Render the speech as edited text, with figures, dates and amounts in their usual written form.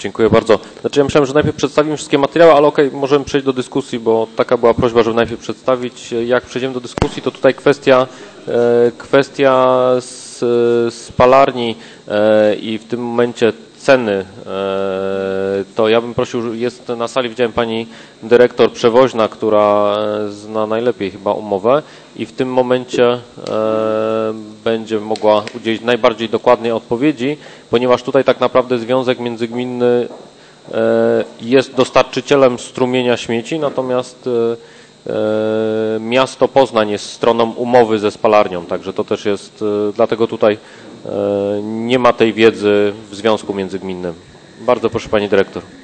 Dziękuję bardzo. Znaczy ja myślałem, że najpierw przedstawimy wszystkie materiały, ale okej, możemy przejść do dyskusji, bo taka była prośba, żeby najpierw przedstawić. Jak przejdziemy do dyskusji, to tutaj kwestia spalarni i w tym momencie ceny, to ja bym prosił, jest na sali, widziałem pani dyrektor Przewoźna, która zna najlepiej chyba umowę i w tym momencie będzie mogła udzielić najbardziej dokładnej odpowiedzi, ponieważ tutaj tak naprawdę Związek Międzygminny jest dostarczycielem strumienia śmieci, natomiast miasto Poznań jest stroną umowy ze spalarnią, także to też jest, dlatego tutaj nie ma tej wiedzy w Związku Międzygminnym. Bardzo proszę pani dyrektor.